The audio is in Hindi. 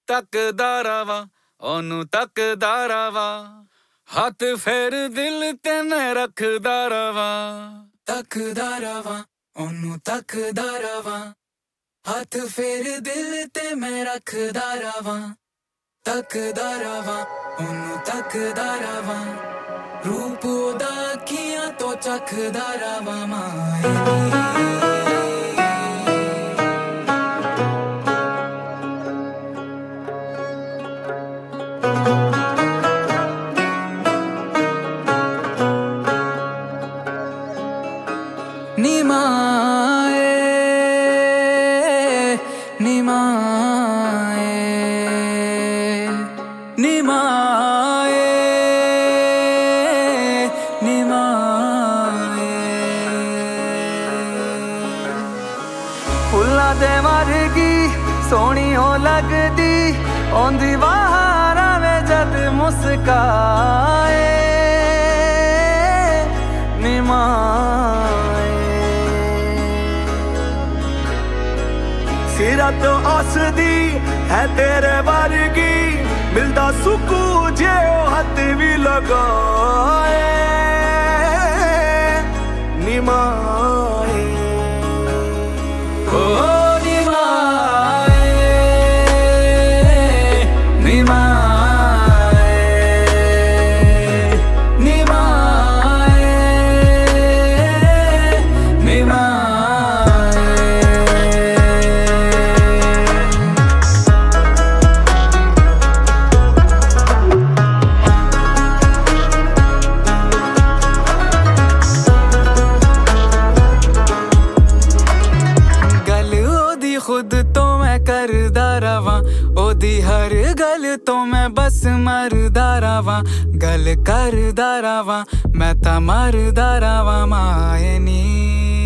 ਤੱਕਦਾ ਰਵਾਂ ਉਹਨੂੰ ਤੱਕਦਾ ਰਵਾਂ ਹੱਥ ਫੇਰ ਦਿਲ ਤੇ ਮੈਂ ਰੱਖਦਾ ਰਵਾਂ ਤੱਕਦਾ ਰਵਾਂ ਉਹਨੂੰ ਤੱਕਦਾ ਰਵਾਂ ਹੱਥ ਫੇਰ ਦਿਲ ਤੇ ਮੈਂ ਰੱਖਦਾ ਰਵਾਂ ਤੱਕਦਾ ਰਵਾਂ ਉਹਨੂੰ ਤੱਕਦਾ ਰਵਾਂ रूप ओदा अखियां तो चखदा रवां माए निमाए निमाए निमाए फुल्लां दे वर्गी सोहनी हो लगदी औंदी बाहर आवे जद मुस्काए निमाए सिरा तो हसदी है तेरे वर्गी मिलदा सुकून जे हथ भी लगाए निमाए खुद तो मैं करदा रवां ओदी हर गल तो मैं बस मरदा रवां गल करदा रवां मैं तां मरदा रवां माए नी